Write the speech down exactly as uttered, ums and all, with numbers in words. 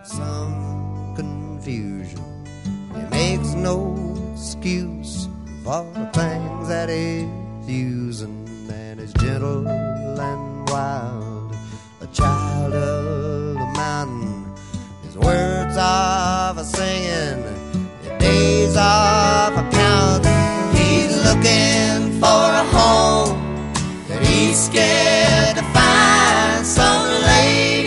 some confusion. He makes no excuse for the things that he's using, and he's gentle and wild, a child of the mountain. His words are for singing, his days are for counting. He's looking for a home that he's scared to find. Some lady